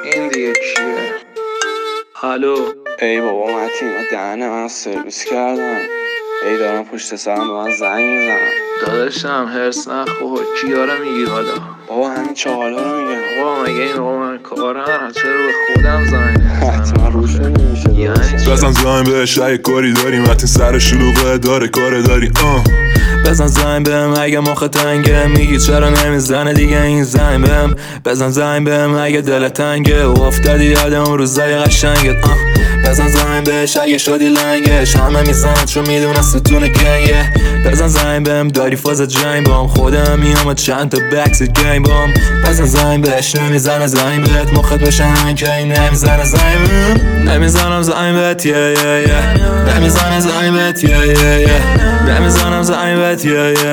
این دیگه کیه؟ الو. ای بابا متین، دهن من سرویس کردن. ای دارم پشت سرم به من زنگ میزنن. داداشم هرس نخور، کیا رو میگی حالا؟ بابا همین چاقالا رو میگم. بابا مگه این آقا من کارم؟ چرا به خودم زنگ حتما روش نمیشه. یعنی بزن زنگ بهش اگه کاری داری، متین سر شلوغه داره کار داری. بزن زنگ بهم اگه مخ تنگه، میگی چرا نمیزنه دیگه این زنگ بهم. بزن زنگ بهم اگه دل تنگه و افتادی یاد اون روزای قشنگت. بزن زنگ بهش اگه شدی لنگش، همه میزنن چون میدونن ستون گنگه. بزن زنگ بهم داری فاز جنگ بام، خودم میام چند تا بکس گیم بام. بزن زنگ بهش نمیزنه زنگ بهت، مخت بشه همین که این نمیزنه زنگ بهم. نمیزنم زنگ بهت نمیزنه زنگ بهت نمیزنم زنگ بهت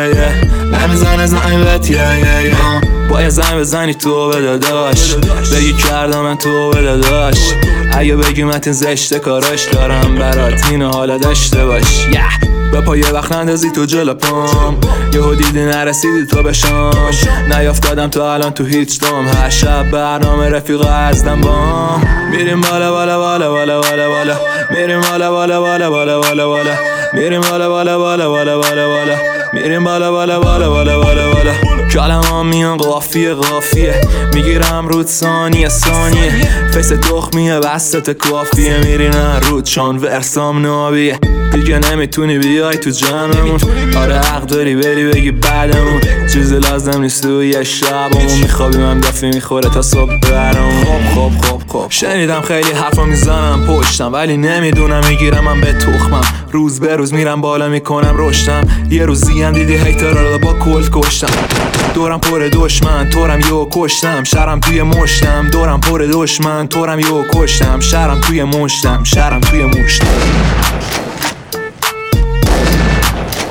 نمیزنه زنگ بهت باید زنگ بزنی تو به داداش، بگی کردم من تو به داداش. اگه بگی متین زشته کاراش دارم برات، اینو حالا داشته باش. به پا یه وقت نندازی تو جلو پام، یهو دیدی نرسیدی تو به شام. نیافتادم تا الان تو هیچ دام، هر شب برنامه رفیقا ازدم بام. میریم بالا بالا بالا بالا بالا بالا، میریم بالا بالا بالا بالا بالا بالا، میریم بالا بالا بالا بالا بالا بالا، میریم بالا بالا بالا بالا بالا بالا. کلمام میان قافیه قافیه، میگیرم رود ثانیه ثانیه. فیس تخمیه بستت کافیه، میری نه رود چون ورسام نابیه. دیگه نمیتونی بیای تو جمعمون، آره حق داری بری بگی بعدمون. چیزی لازم نیست تو یه شبمون، میخوابیم هم دفعه میخوره تا صبح برمون. خب شنیدم خیلی حرفا میزنم پشتم، ولی نمیدونم میگیرم من به تخمم. روز به روز میرم بالا میکنم رشدم، یه روزی هم دیدی هیترها رو با کلت کشتم. دورم پر دشمن تورم یو کشتم، شرم توی مشتم. دورم پر دشمن تورم یو کشتم، شرم توی مشتم، شرم توی مشتم.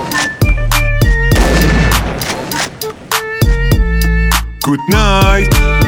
Good night.